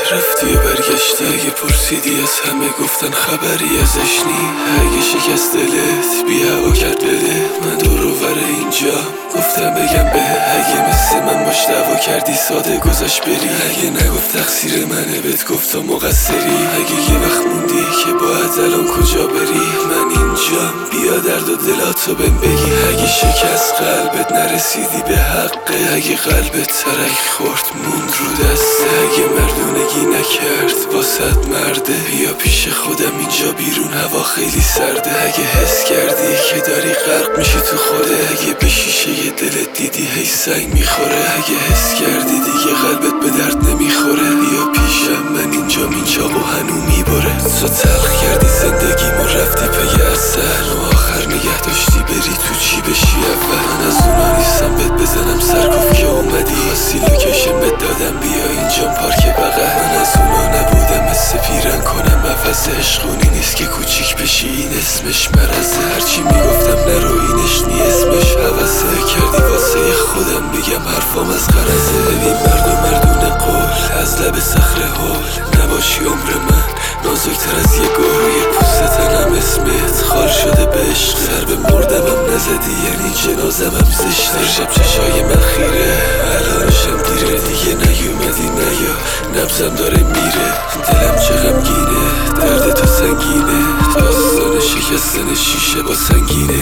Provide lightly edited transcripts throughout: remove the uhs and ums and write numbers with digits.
رفتی و برگشتی، اگه پرسیدی از همه گفتن خبری ازش نی. اگه شکست دلت بی هوا کرد بده، من دور و بر اینجا گفتم بگم به. اگه مثل من باش دعوا کردی ساده گذاشت بری، اگه نگفت تقصیر منه بهت گفت تو مقصری. اگه یه وقت موندی که باید الان کجا بری، من اینجام بیا درد و دلاتو بهم بگی. اگه شکست قلبت نرسیدی به حقه، اگه قلبت ترک خورد موند رو دسته، اگه مردونگی نکرد واسط مرده، بیا پیش خودم اینجا بیرون هوا خیلی سرده. اگه حس کردی که داری غرق میشی تو خوده، اگه به شیشه ی دلت دیدی هی سنگ میخوره، اگه حس کردی دیگه قلبت به درد نمیخوره، بیا پیشم من اینجام اینجا و هنو میبره. تو تلخ کردی زندگیمو رفتی پی اصل، و آخر نگه داشتی بری تو چی بشی اول. من از اونا نیستم بهت بزنم سرکوف که اومدی، خاصی لوکیشن بهت دادم بیا اینجام پارک بغل. من از اونا نبودم مثل پیرن کنم عوض، عشقونی نیست که کوچیک بشی این اسمش مرزه. هرچی میگفتم نرو اینش نی اسمش حوثه، کردی واسه خودم بگم حرفام از غرضه. ببین مردونه قول از لب صخره هول، نباشی عمر من نازکتر از یه گل. یه پوست تنم اسمت خال شده به عشق، سر به مردمم نزدی یعنی جنازمم زشت. هر شب چشای من خیره الانشم دیره، دیگه نیومدی نیا نبزم داره میره. دلم چه غمگینه درد تو سنگینه، داستان شکستن شیشه با سنگینه.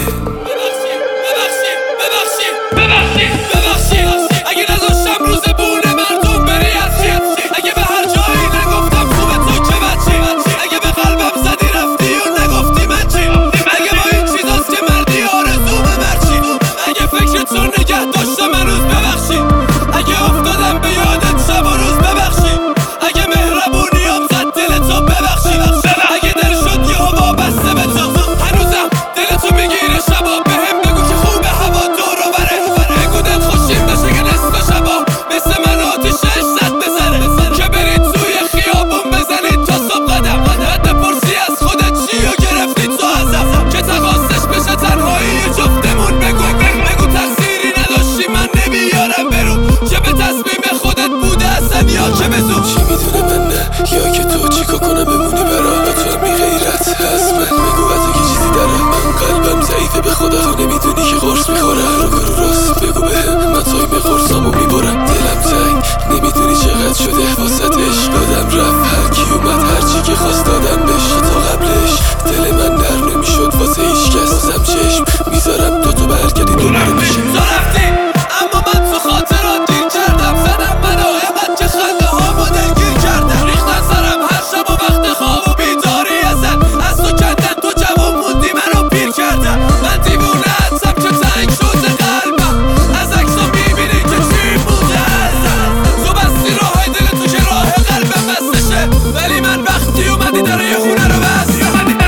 ببخشید اگه نذاشتم روز بونه مردم بری از چی، اگه به هر جایی نگفتم خوبه تو که بچی، اگه به قلبم زدی رفتی و نگفتی من چی، اگه با این چیزاست که مردی آرزومه مرچی، اگه فکرت رو نگه داشتم هنوز ببخشید، اگه افتادم به یادت شب و روز ببخشید، اگه مهربونیام زد دلتو ببخشید، اگه دل شد یه هوا بسته به تو هنوزم دلتو میگیره شبا بهم بگو که خوبه هوا دور و بره، بگو دل خوشیم داشته که نصف شبا مثل من آتیش عشقت بزنه، که برید توی خیابون بزنید تا صبح قدم، بعد بپرسی از خودت چی و گرفتی تو ازم، که تقاصش بشه تنهایی جفتمون. بگو تقصیری نداشتی من نمیارم برو، که به تصمیم خودت بوده اصلا یا که به زود. چی میدونه من نه یا که تو چیکار کنم بمونی برا، با تو هم بی غیرت از من بگو از که چیزی داره. من قلبم ضعیفه به خدا، تو نمیدونی که قرص میخوره. رو راست بگو بهم من تایم قرصامو میبرم، دلم تنگ نمیدونی چقدر شده واسط عشق. دادم رفت هر کی اومد هرچی که خواست دادم بهش، تا قبلش دل من نرم نمیشد واسه هیچکس. بازم چشم میذارم تو برگردی دوباره میشه. تو رفتی اما من تو خاطرات دیر کردم، زدم مناقبت که خنده هامو دلگیر کردم، ریختن سرم هر شب و وقت خواب و بیداری ازت، از تو کندن تو جوان موندی منو پیر کردم. من دیوونه هستم که تنگ شده قلبم، از عکسا میبینی که چی بوده ازم. تو بستی راه دل تو که راه قلبم بستشه، ولی من وقتی اومدی داره یه خونه رو بست.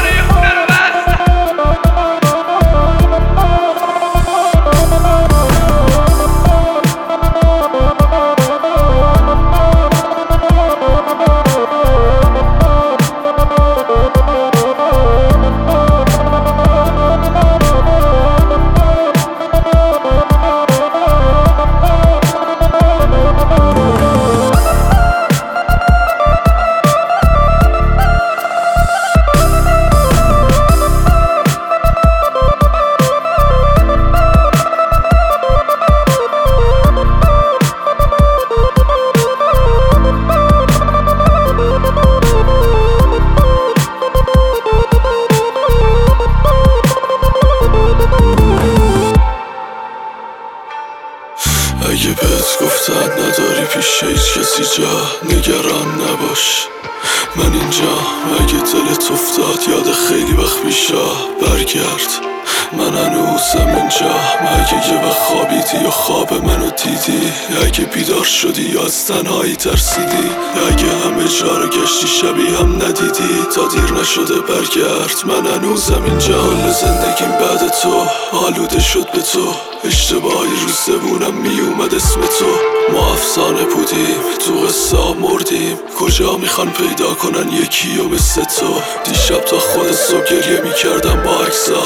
اگه بهت گفتن نداری پیش هیچ کسی جا، نگران نباش من اینجا. اگه دلت افتاد یاد خیلی وقت پیشا برگرد، من هنوزم اینجا. اگه یه وقت خوابیدی یا خواب منو دیدی، اگه بیدار شدی یا از تنهایی ترسیدی، اگه همه جا رو گشتی شبیه هم ندیدی، تا دیر نشده برگرد من هنوزم اینجا. حال زندگیم بعد تو آلوده شد به تو، اشتباهی رو زبونم میومد اسم تو. ما افسانه بودیم تو قصه مردیم، کجا میخوان پیدا کنن یکی و مثل تو. دیشب تا خود صبح گریه میکردم با عکسات،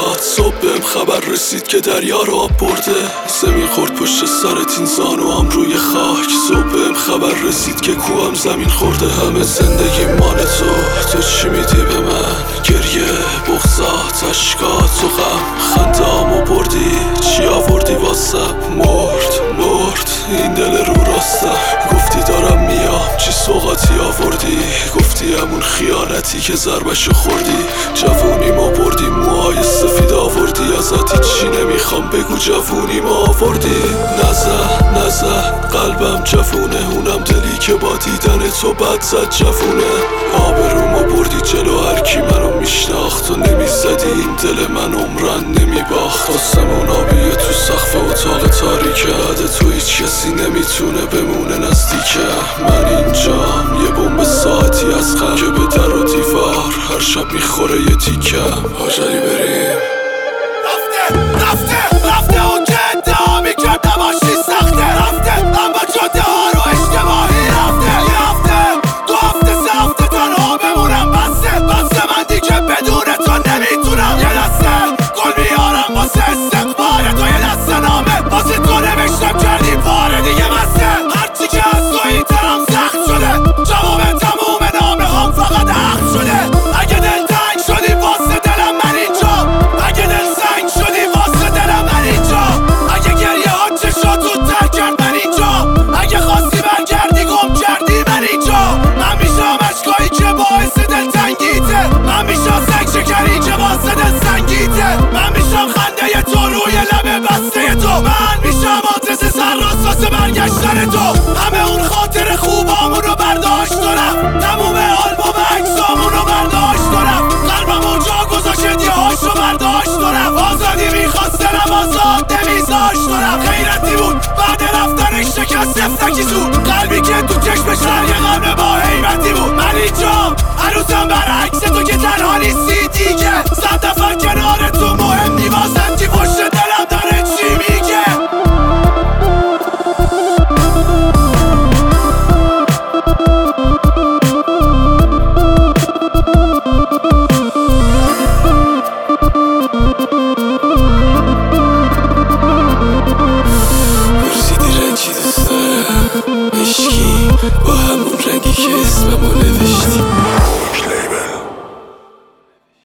صبح بهم خبر رسید که دریا رو آب برده. زمین خورد پشت سرت این زانوام روی خاک. صبح بهم خبر رسید که کوام زمین خورده. همه زندگی مال تو چی میدی به من؟ گریه، بغضات، اشکات و غم، خنده‌امو بردی، چی آوردی واسم؟ مرد این دل رو راستم. گفتی دارم میام، چی سوغاتی آوردی؟ گفتی همون خیانتی که ضربشو خوردی. جوونیمو بردی، موهای سفید آوردی. ازت چی نمیخوام بگو، جوونیمو آوردی. نزن قلبم جوونه، اونم دلی که با دیدن تو بد زد جوونه. آبرومو بردی جلو هرکی منو میشناخت. تو نمیزدی این دل من عمرن نمیباخت. آسمون آبیه تو سقف اتاق تاریکه. عده تو هیچ کسی نمیتونه بمونه نزدیکه. من اینجام، یه بمب ساعتی از غم که به در و دیوار هر شب میخوره یه تیکم. حاجلی بریم. رفته اون که ادعا میکرد نباشی سخته. رفته اما جاده ها رو اشتباهی رفته. 2 هفته 3 هفته تنها بمونم بسته من دیگه بدون تو نمیتونم. یه دسته گل میارم واسه استقبال تو، یه دسته نامه واسه تو نوشتم کردی پاره دیگه بسته. هرچی که از تو این طرف سخت شده، جواب تموم نامه هم فقط حق شده. اگه دل تنگ شدی واسه دلم من اینجا. اگه دل سنگ شدی واسه دلم من اینجا. اگه گریه ها چشاتو تر کرد من اینجا. اگه خواستی برگردی گم کردی من اینجا. من میشم اشکایی که باعث دلتنگیته. من میشم سنگ شکری که واسه دل سنگیته. من میشم خنده تو روی لب بسته تو. من میشم آدرس سرراست واسه برگشتن تو. همه اون خاطر خوبامون رو برداشت دارم. تموم آلبوم عکسامون رو برداشت دارم. قلبم اونجا گذاشت هاشو برداشت دارم. آزادی میخواست دلم آزاد نمیذاشت دارم. غیرتی بود بعد رفتنش شکست افتکی زود. قلبی که تو چشمش یه غم با حیبتی بود. من اینجام هنوزم برعکس تو که تنها نیستی دیگه. 100 نفر کنار تو مهم نی واسم چی پشت دلم داره چی میگه. پرسیدی رنجی دوست دارم عشقی با همون رنگی که اسممو نوشتی.